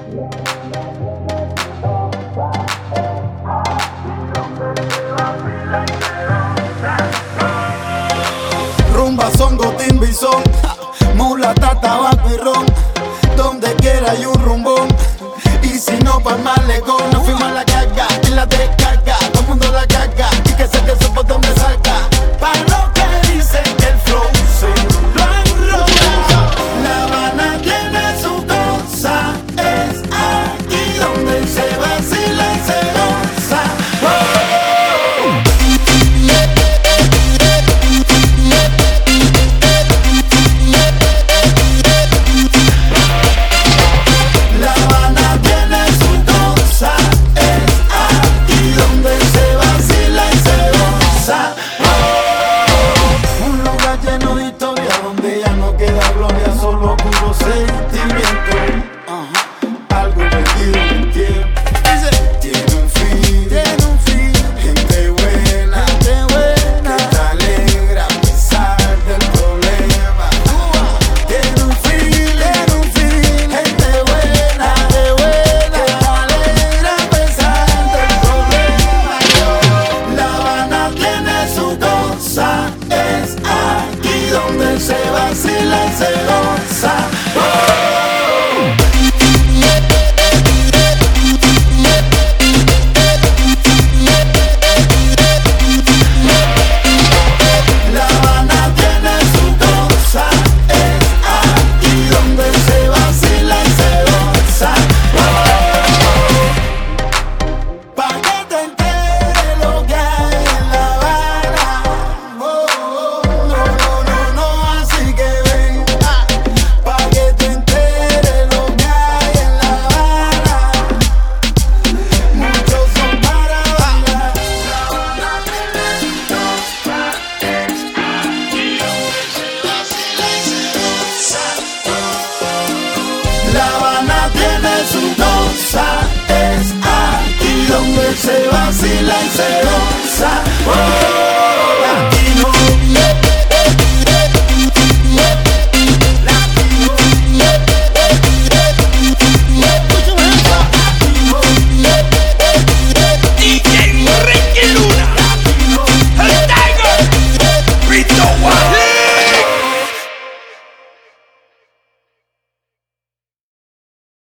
Rumba, songo, timba y son, mulata, tabaco y ron. Donde quiera hay un rumbón. Y si no, pa'l malecón. Nos fuimos a la carga, en la descarga. Todo el mundo la carga, y que sé que eso por donde salga. Pa' lo que dicen que el flow se lo han robado. La Habana tiene su cosa. Es aquí donde se vacila y se goza. La Habana tiene su cosa. Es aquí donde se vacila y se goza. Un lugar lleno de historia donde ya no queda gloria, solo puro sentimiento. Algo perdido en el tiempo. Tiene un fin, gente buena, que está alegre a pesar del problema. Tiene un fin, gente buena, que está alegre a pesar del problema. La Habana tiene su cosa. Es aquí donde se vacila y se goza. La Habana tiene su cosa. Es aquí donde se vacila y se goza. Pa' que te enteres lo que hay en La Habana. No, así que ven. Pa' que te enteres lo que hay en La Habana. Muchos son para bailar. La Habana tiene su cosa. Es aquí donde se vacila y se goza.